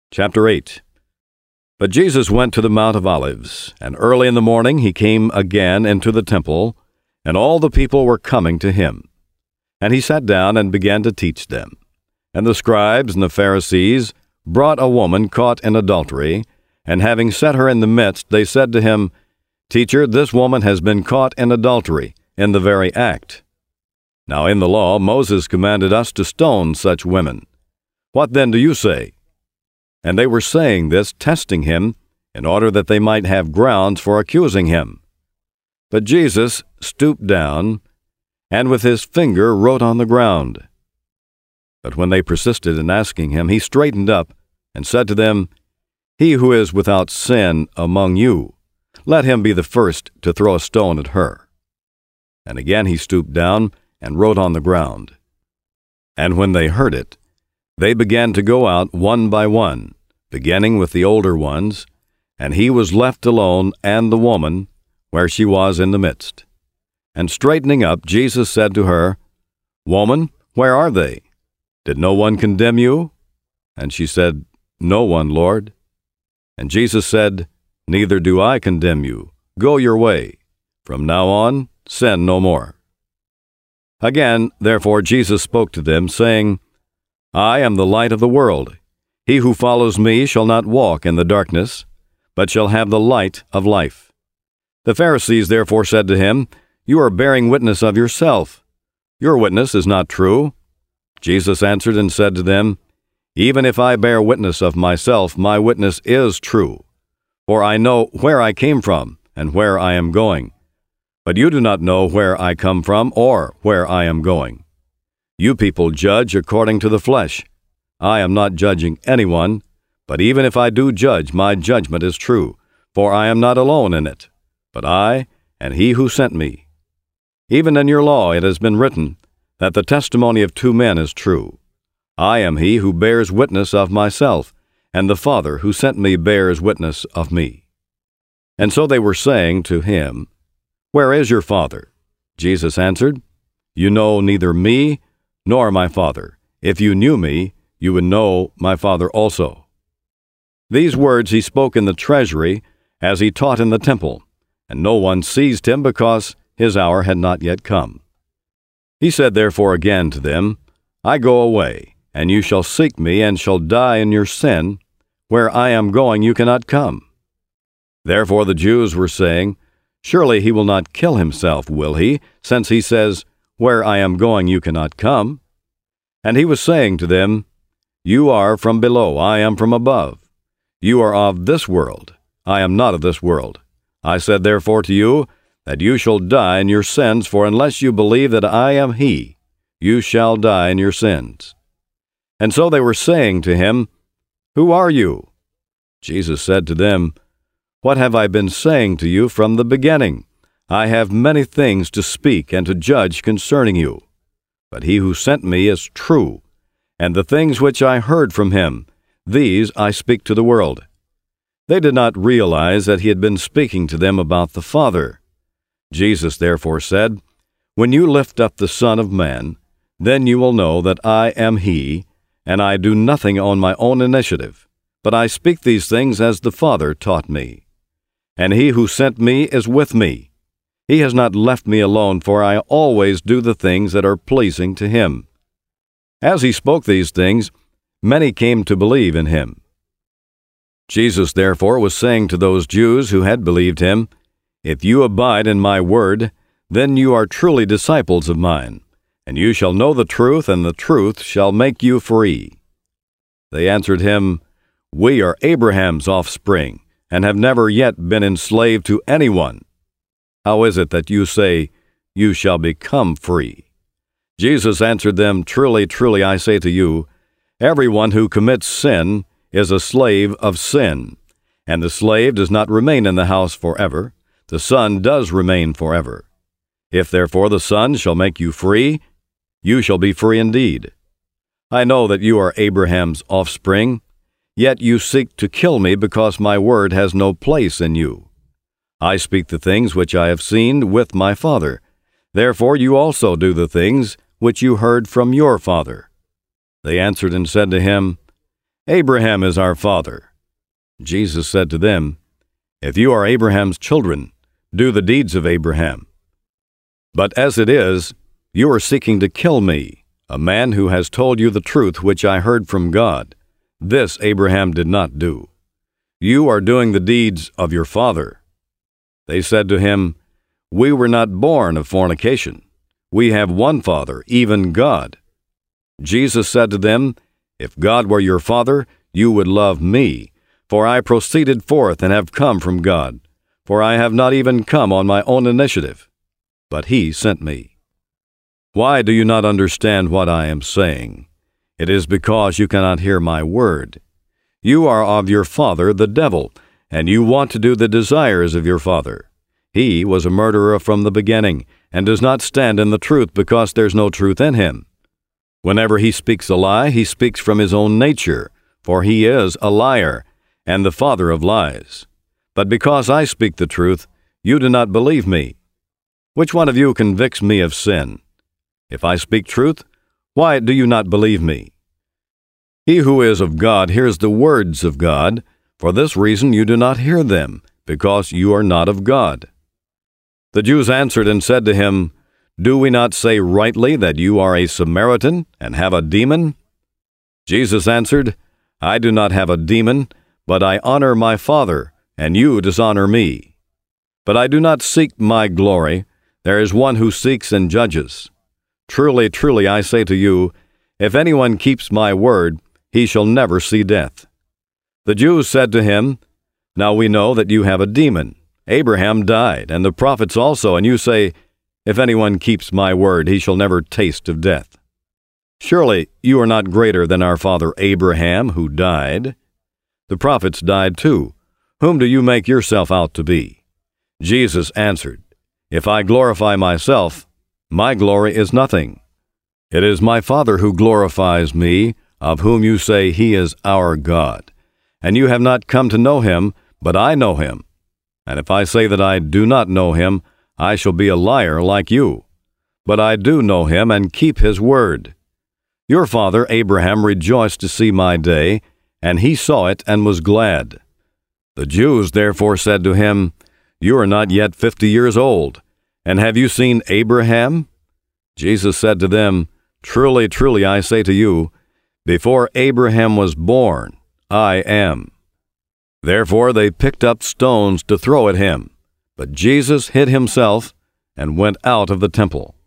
Chapter 8. But Jesus went to the Mount of Olives, and early in the morning he came again into the temple, and all the people were coming to him. And he sat down and began to teach them. And the scribes and the Pharisees brought a woman caught in adultery, and having set her in the midst, they said to him, Teacher, this woman has been caught in adultery, in the very act. Now in the law Moses commanded us to stone such women. What then do you say? And they were saying this, testing him, in order that they might have grounds for accusing him. But Jesus stooped down, and with his finger wrote on the ground. But when they persisted in asking him, he straightened up, and said to them, He who is without sin among you, let him be the first to throw a stone at her. And again he stooped down, and wrote on the ground. And when they heard it, they began to go out one by one, beginning with the older ones, and he was left alone and the woman, where she was in the midst. And straightening up, Jesus said to her, Woman, where are they? Did no one condemn you? And she said, No one, Lord. And Jesus said, Neither do I condemn you. Go your way. From now on, sin no more. Again, therefore, Jesus spoke to them, saying, I am the light of the world. He who follows me shall not walk in the darkness, but shall have the light of life. The Pharisees therefore said to him, You are bearing witness of yourself. Your witness is not true. Jesus answered and said to them, Even if I bear witness of myself, my witness is true. For I know where I came from and where I am going. But you do not know where I come from or where I am going. You people judge according to the flesh. I am not judging anyone, but even if I do judge, my judgment is true, for I am not alone in it, but I and he who sent me. Even in your law it has been written that the testimony of two men is true. I am he who bears witness of myself, and the Father who sent me bears witness of me. And so they were saying to him, Where is your Father? Jesus answered, You know neither me nor my Father. If you knew me, you would know my Father also. These words he spoke in the treasury as he taught in the temple, and no one seized him because his hour had not yet come. He said therefore again to them, I go away, and you shall seek me and shall die in your sin. Where I am going you cannot come. Therefore the Jews were saying, Surely he will not kill himself, will he, since he says, Where I am going you cannot come? And he was saying to them, You are from below, I am from above. You are of this world, I am not of this world. I said therefore to you, that you shall die in your sins, for unless you believe that I am he, you shall die in your sins. And so they were saying to him, Who are you? Jesus said to them, What have I been saying to you from the beginning? I have many things to speak and to judge concerning you. But he who sent me is true, and the things which I heard from him, these I speak to the world. They did not realize that he had been speaking to them about the Father. Jesus therefore said, When you lift up the Son of Man, then you will know that I am he, and I do nothing on my own initiative, but I speak these things as the Father taught me. And he who sent me is with me. He has not left me alone, for I always do the things that are pleasing to him. As he spoke these things, many came to believe in him. Jesus therefore was saying to those Jews who had believed him, If you abide in my word, then you are truly disciples of mine, and you shall know the truth, and the truth shall make you free. They answered him, We are Abraham's offspring, and have never yet been enslaved to anyone. How is it that you say, You shall become free? Jesus answered them, Truly, truly, I say to you, everyone who commits sin is a slave of sin, and the slave does not remain in the house forever. The Son does remain forever. If therefore the Son shall make you free, you shall be free indeed. I know that you are Abraham's offspring, yet you seek to kill me because my word has no place in you. I speak the things which I have seen with my Father. Therefore you also do the things which you heard from your father. They answered and said to him, Abraham is our father." Jesus said to them, "If you are Abraham's children, do the deeds of Abraham. But as it is, you are seeking to kill me, a man who has told you the truth which I heard from God. This Abraham did not do. You are doing the deeds of your father." They said to him, "We were not born of fornication. We have one Father, even God." Jesus said to them, "If God were your Father, you would love me, for I proceeded forth and have come from God, for I have not even come on my own initiative, but He sent me. Why do you not understand what I am saying? It is because you cannot hear my word. You are of your father, the devil, and you want to do the desires of your father. He was a murderer from the beginning, and does not stand in the truth because there's no truth in him. Whenever he speaks a lie, he speaks from his own nature, for he is a liar, and the father of lies. But because I speak the truth, you do not believe me. Which one of you convicts me of sin? If I speak truth, why do you not believe me? He who is of God hears the words of God. For this reason you do not hear them, because you are not of God." The Jews answered and said to him, "Do we not say rightly that you are a Samaritan and have a demon?" Jesus answered, "I do not have a demon, but I honor my Father, and you dishonor me. But I do not seek my glory. There is one who seeks and judges. Truly, truly, I say to you, if anyone keeps my word, he shall never see death." The Jews said to him, "Now we know that you have a demon. Abraham died, and the prophets also, and you say, if anyone keeps my word, he shall never taste of death. Surely you are not greater than our father Abraham, who died. The prophets died too. Whom do you make yourself out to be?" Jesus answered, "If I glorify myself, my glory is nothing. It is my Father who glorifies me, of whom you say he is our God. And you have not come to know him, but I know him. And if I say that I do not know him, I shall be a liar like you. But I do know him and keep his word. Your father Abraham rejoiced to see my day, and he saw it and was glad." The Jews therefore said to him, "You are not yet 50 years old, and have you seen Abraham?" Jesus said to them, "Truly, truly, I say to you, before Abraham was born, I am." Therefore they picked up stones to throw at him, but Jesus hid himself and went out of the temple.